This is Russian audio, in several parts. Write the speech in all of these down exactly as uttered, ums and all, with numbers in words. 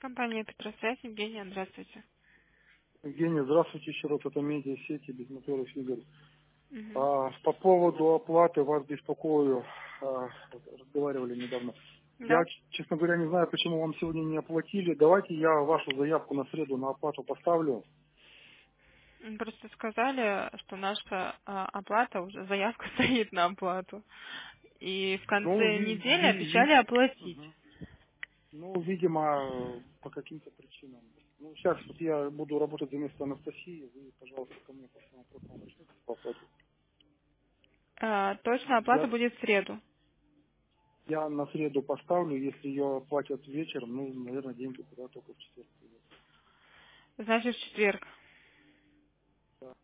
Компания Петросвязь, Евгения, здравствуйте. Евгений, здравствуйте еще раз. Это медиасети Безмоторов Игорь. Мгм. А, по поводу оплаты вас беспокою. А, вот разговаривали недавно. Я, Да. ч- честно говоря, не знаю, почему вам сегодня не оплатили. Давайте я вашу заявку на среду на оплату поставлю. М, Просто сказали, что наша а, оплата, уже заявка стоит на оплату. И в Ну, конце ви- недели ви- обещали ви- оплатить. Мгм. Ну, видимо, по каким-то причинам. Ну, сейчас вот я буду работать за место Анастасии. Вы, пожалуйста, ко мне по всем вопросам обращайтесь по оплате. А, точно оплата Я будет в среду. Я на среду поставлю, если ее оплатят вечером, ну, наверное, деньги туда только в четверг придут. Значит, в четверг. Да.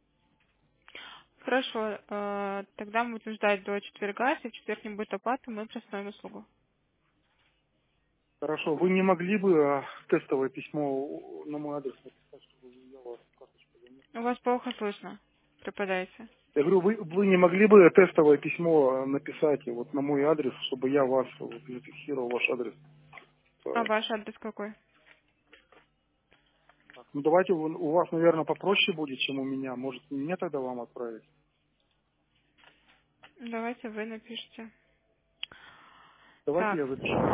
Хорошо. а, Тогда мы будем ждать до четверга. Если в четверг не будет оплаты, мы приостановим услугу. Хорошо, вы не могли бы а, тестовое письмо на мой адрес написать, чтобы я вас карточку занес? У вас плохо слышно. Преподайте. Я говорю, вы, вы не могли бы тестовое письмо а, написать вот на мой адрес, чтобы я вас вот, зафиксировал ваш адрес? А А, ваш адрес какой? так, ну давайте вы- у вас, наверное, попроще будет, чем у меня. Может, мне тогда вам отправить? Давайте вы напишите. Давайте Так. я запишу.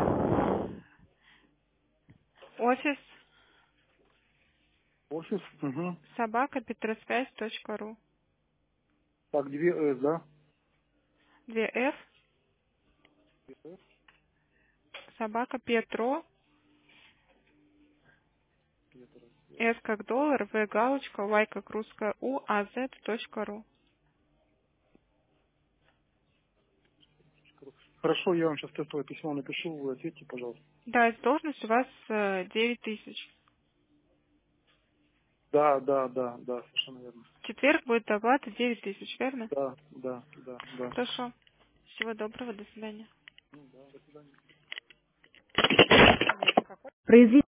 Офис Офис. Угу. собака петросвязь точка ру. Так, две С, да? Две F собака Петро, S как доллар, V галочка, Y как русская У, А Z точка ру. Хорошо, я вам сейчас тестовое письмо напишу, вы ответьте, пожалуйста. Да, из должность у вас э, девять тысяч. Да, да, да, да, совершенно верно. В четверг будет оплата девять тысяч, верно? Да, да, да, да. Хорошо. Всего доброго, до свидания. Ну, да, до свидания. Произвести